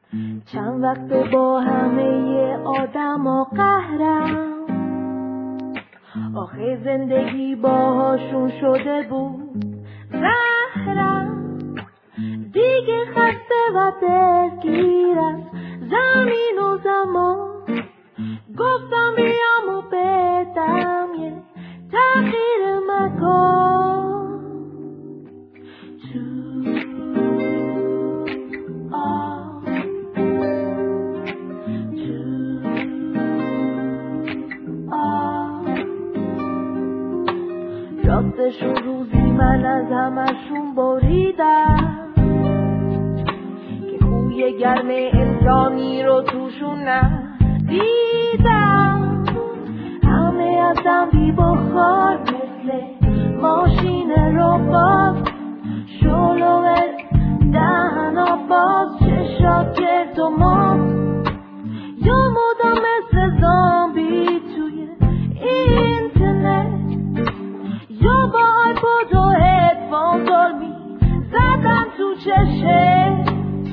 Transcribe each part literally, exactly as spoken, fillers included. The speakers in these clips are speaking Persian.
چند وقت با همه آدم و قهرم، آخه زندگی باهاشون شده بود زهرم. دیگه خسته و دلگیر از زمین و زمان، گفتم بیام و بدم یه تغییر مکان. راستشون روزی من از همشون بریدم که خوی گرم انسانی رو توشون ندیدم. همه ازم بی بخار مثل ماشین ربات، شلوه دهن و باز چشات گرد و ماست، یا مدام مثل زامبی توی اینترنت، یا با آیپود و هدفون دلمی زدن تو چشه.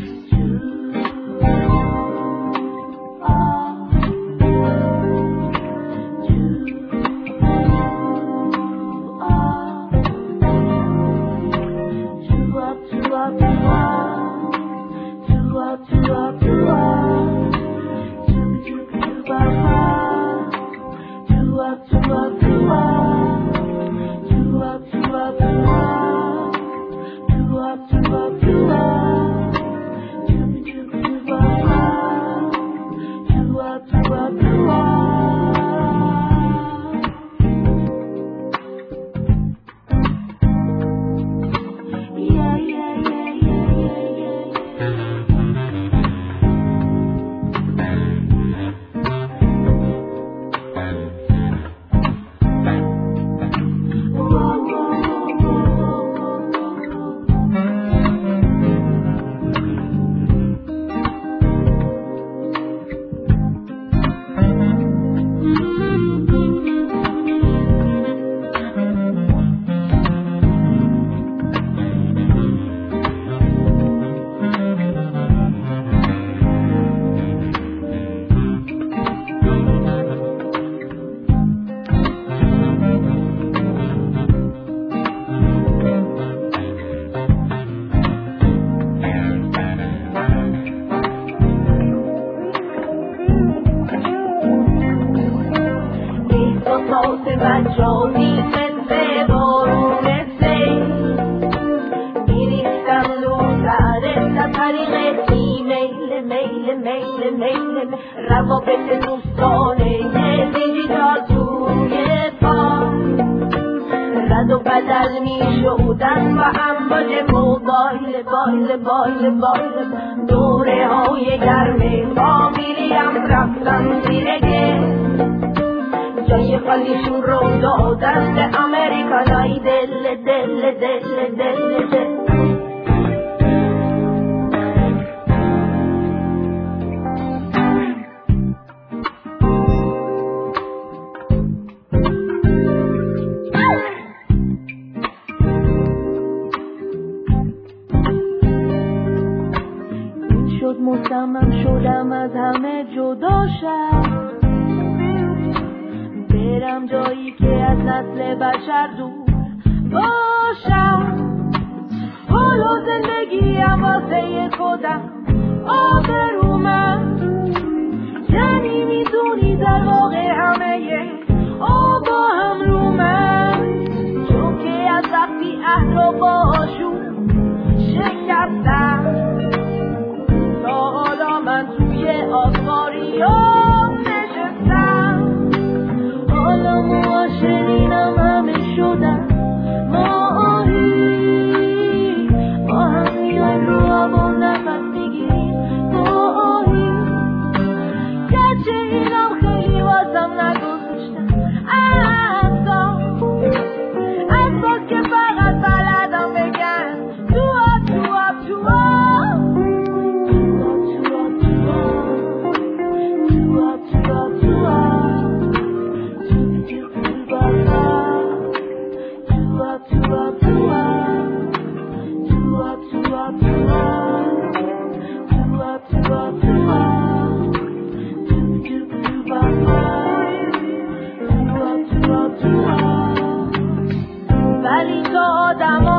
روابط دوستانه دیجیتال توی پا رد و بدل می شدن و امواج موبایل بایل بایل بایل. دوره های گرم فامیلیم رفتن زیرگه، جای خالیشون رو دادن به امریکانای دل دل دل دل دل. مصمم شدم از همه جدا شم، برم جایی که از نسل بشر دور باشم. حالا زندگیم واسه خودم آبرومم، یعنی میدونی در واقع همه آبا هم رو من، چون که از وقتی عهد رو باشون شکستم تا حالا من توی آسماریام نشستم. حالا معاشرینم همه شدن ماهی، با هم میایم رو آب و نفس میگیریم تو ولی تو آدم